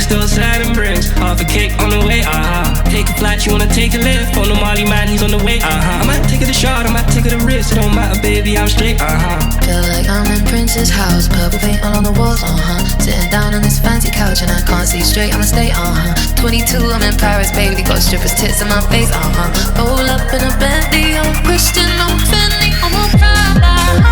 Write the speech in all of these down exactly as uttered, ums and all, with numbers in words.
still sad and bricks. Half a cake on the way, uh-huh. Take a flight, you wanna take a lift. On the Molly man, he's on the way, uh-huh. I might take it a shot, I might take it a risk. It don't matter, baby, I'm straight, uh-huh. Feel like I'm in Prince's house, purple paint all on the walls, uh-huh. Sitting down on this fancy couch and I can't see straight, I'ma stay, uh-huh. twenty-two, I'm in Paris, baby, got strippers' tits in my face, uh-huh. Roll up in a Bentley, I'm Christian, I'm Fendi, I'm a Prada.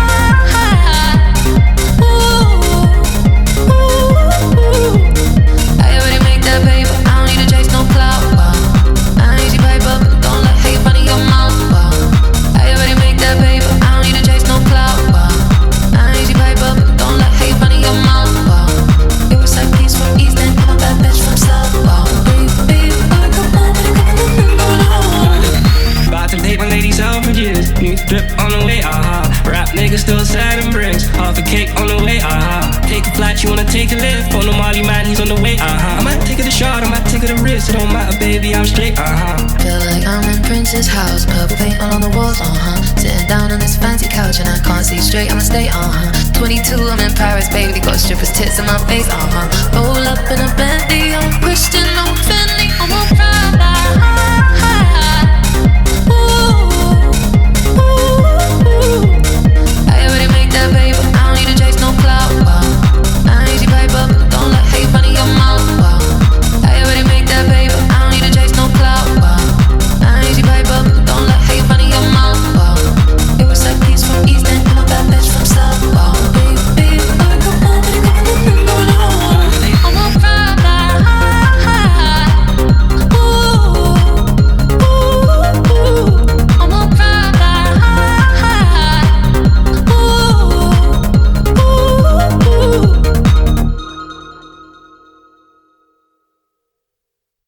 I already make that paper, I don't need to chase no clout, wow. I ain't easy paper, don't let hate fun in your mouth, wow. I already make that paper, I don't need to chase no clout, wow. I ain't easy paper, don't let hate fun in your mouth, wow. It was like peace from East End, I'm a bad bitch from South, wow. Baby, I come on, but I come on, about to date my lady Selfridges. New drip on the way, uh-huh. Rap nigga still sad and bricks. Half a cake on the way, uh-huh. Take a flight, you wanna take a lift. On the Molly man, he's on the way, uh-huh. I might take it a shot, I might take it a risk. It don't matter, baby, I'm straight, uh-huh. Feel like I'm in Prince's house, purple paint all on the walls, uh-huh. Sitting down on this fancy couch and I can't see straight, I'ma stay, uh-huh. twenty-two, I'm in Paris, baby, got strippers' tits in my face, uh-huh. Roll up in a Bentley, I'm Christian,